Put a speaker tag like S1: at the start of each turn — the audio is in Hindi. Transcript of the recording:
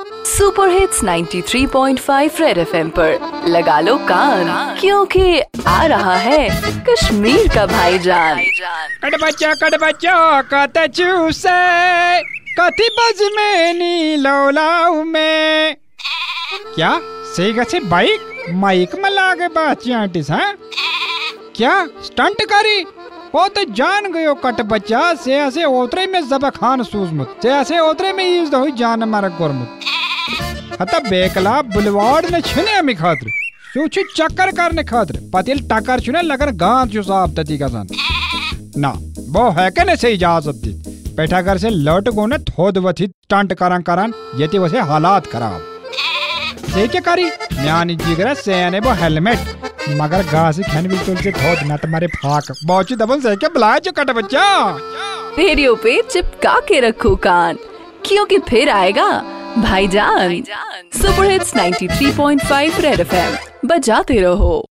S1: सुपर हिट्स 93.5 रेड एफएम पर लगा लो कान, क्योंकि आ रहा है कश्मीर का भाईजान।
S2: कट बच्चा कत चूसे कथी बज में नी लौलाऊ में। क्या सही गसे बाइक माइक में लागे बाचियाटिस हैं? क्या स्टंट करी? वो तो जान गयो कट बच्चा से ऐसे ओतरे में जब खान सूजमुत से ऐसे ओतरे में यूज हुई जान मारा गोरमुत हता बेकला बुलवाड़ ने छने में खातिर सुच चक्कर करने खातिर पतिल टक्कर छने लगन गांव जो साहब तती का सन ना वो है कने से इजाजत दी बैठा कर से लौट गो ने थोद वथी स्टंट करन यति वसे हालात खराब से क्या करी म्यानी जिगरा से ने वो हेलमेट मगर गासी खन भी तुल से थोद न तुम्हारे फाक बहुत दबन से क्या बुलाए जो कट बच्चा।
S1: रेडियो पे चिपका के रखो कान, क्योंकि फिर आएगा भाईजान। सुपर हिट्स 93.5 रेड एफएम बजाते रहो।